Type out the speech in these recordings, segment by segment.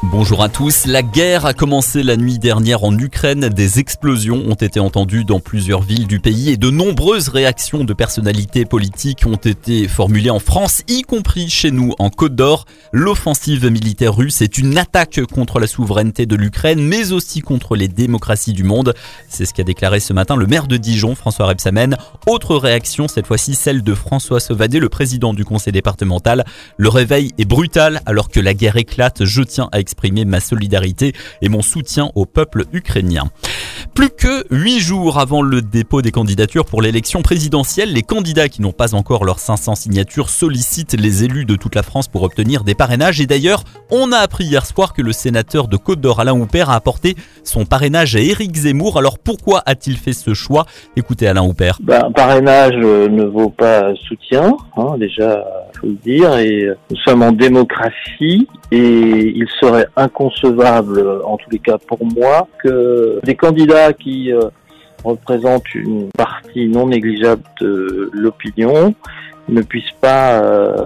Bonjour à tous. La guerre a commencé la nuit dernière en Ukraine. Des explosions ont été entendues dans plusieurs villes du pays et de nombreuses réactions de personnalités politiques ont été formulées en France, y compris chez nous en Côte d'Or. L'offensive militaire russe est une attaque contre la souveraineté de l'Ukraine, mais aussi contre les démocraties du monde. C'est ce qu'a déclaré ce matin le maire de Dijon, François Rebsamen. Autre réaction, cette fois-ci celle de François Sauvadet, le président du conseil départemental. Le réveil est brutal alors que la guerre éclate. Je tiens à exprimer ma solidarité et mon soutien au peuple ukrainien. Plus que 8 jours avant le dépôt des candidatures pour l'élection présidentielle, les candidats qui n'ont pas encore leurs 500 signatures sollicitent les élus de toute la France pour obtenir des parrainages. Et d'ailleurs, on a appris hier soir que le sénateur de Côte d'Or, Alain Houpert, a apporté son parrainage à Éric Zemmour. Alors pourquoi a-t-il fait ce choix ? Écoutez Alain Houpert. Un parrainage ne vaut pas soutien, déjà, faut le dire. Et nous sommes en démocratie et il serait inconcevable, en tous les cas pour moi, que des candidats qui représentent une partie non négligeable de l'opinion ne puissent pas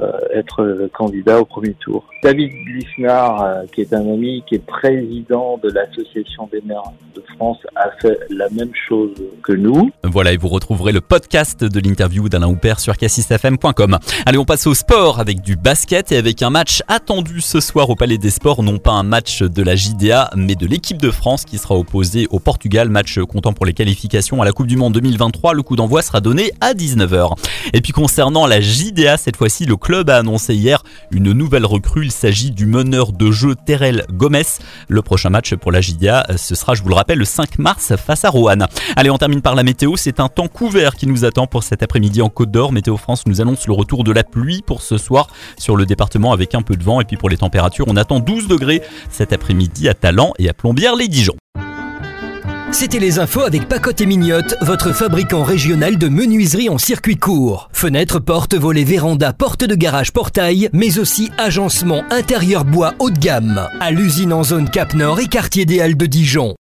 être candidat au premier tour. David Lisnard, qui est un ami, qui est président de l'Association des maires de France, a fait la même chose que nous. Voilà, et vous retrouverez le podcast de l'interview d'Alain Houpert sur cassisfm.com. Allez, on passe au sport avec du basket et avec un match attendu ce soir au Palais des Sports. Non pas un match de la JDA, mais de l'équipe de France qui sera opposée au Portugal. Match comptant pour les qualifications à la Coupe du Monde 2023. Le coup d'envoi sera donné à 19h. Et puis concernant la JDA, cette fois-ci, le club a annoncé hier une nouvelle recrue. Il s'agit du meneur de jeu Terrell Gomez. Le prochain match pour la JDA, ce sera, je vous le rappelle, le 5 mars face à Roanne. Allez, on termine par la météo. C'est un temps couvert qui nous attend pour cet après-midi en Côte d'Or. Météo France nous annonce le retour de la pluie pour ce soir sur le département avec un peu de vent. Et puis pour les températures, on attend 12 degrés cet après-midi à Talent et à Plombières-les-Dijon. C'était les infos avec Pacotte et Mignotte, votre fabricant régional de menuiserie en circuit court. Fenêtres, portes, volets, vérandas, portes de garage, portail, mais aussi agencement intérieur bois haut de gamme. À l'usine en zone Cap Nord et quartier des Halles de Dijon.